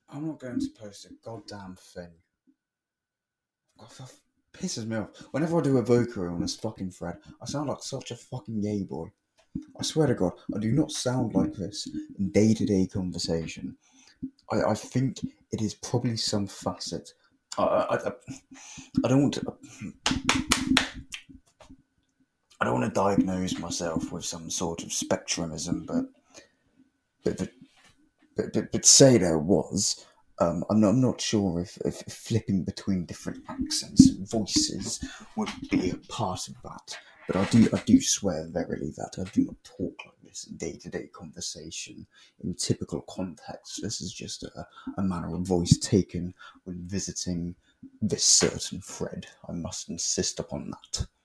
I'm not going to post a goddamn thing. God, that pisses me off. Whenever I do a vocal on this fucking thread, I sound like such a fucking gay boy. I swear to God, I do not sound like this in day-to-day conversation. I think it is probably some facet. I don't want to. I don't want to diagnose myself with some sort of spectrumism, but say there was. I'm not sure if flipping between different accents and voices would be a part of that. But I do swear verily that I do not talk like this in day-to-day conversation in typical context. This is just a manner of voice taken when visiting this certain thread. I must insist upon that.